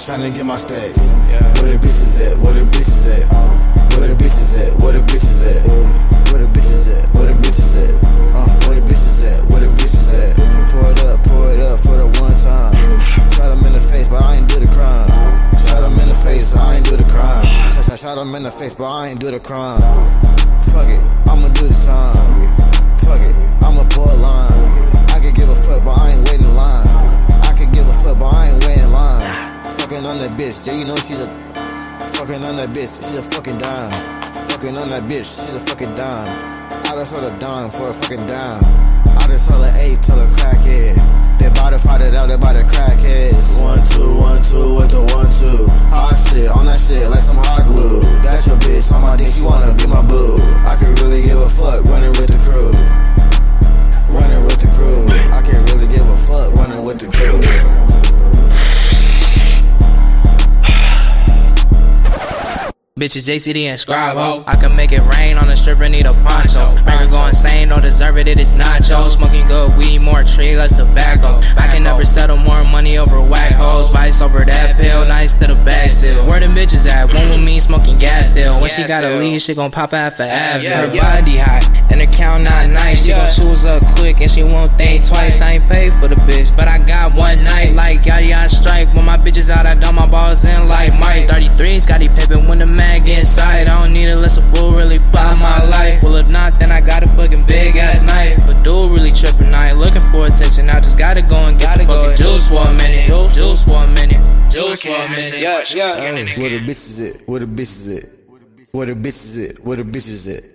tryna get my stacks. Where the bitches at? Where the bitches at? Where the bitches at? Where the bitches at? Where the bitches at? Where the bitches at? Where the bitches at? Where the bitches at? Pour it up for the one time. Shot him in the face, but I ain't do the crime. Shot him in the face, I ain't do the crime. Shot him in the face, but I ain't do the crime. Fuck it, I'ma do the time. Fuck it, I'ma pull a line. I could give a fuck, but I ain't waiting in line. I could give a fuck, but I ain't waiting in line. Fucking on that bitch, yeah, you know she's a. Fucking on that bitch, she's a fucking dime. Fucking on that bitch, she's a fucking dime. I just sold a dime for a fucking dime. I just sold an 8 till a crackhead. They bout to fight it out, they bout to crackheads. 1, 2, 1, 2 with the 1, 2. Hot shit, on that shit like some hot glue. That's your bitch, on my dick, she wanna be my boo. I could really give a fuck running with the crew. Running with the crew. I can't really give a fuck running with the crew. Bitches JCD and Scribo. I can make it rain on a stripper, need a poncho. Make her go insane, don't deserve it, it is nacho. Smoking good weed, more tree, less tobacco. I can never settle more money over whack hoes. Vice over that pill, nice to the bag still. Where the bitches at? One with me smoking gas still. When she gotta leave, she gon' pop out for Advil. Her body hot, and her count not nice. She gon' choose up quick, and she won't think twice. I ain't paid for the bitch, but I got one night like Yaya Strike. When my bitches out, I dump my balls in like Mike. 33, Scottie Pippen when the mag inside. I don't need a list of fool really buy my life. Well, if not, then I got a fucking big ass knife. But dude really trippin', I ain't looking for attention. I just gotta go and get the fucking juice for a minute. Juice for a minute. Juice for a minute. Where the bitches at? Where the bitches at? Where the bitches at? Where the bitches at?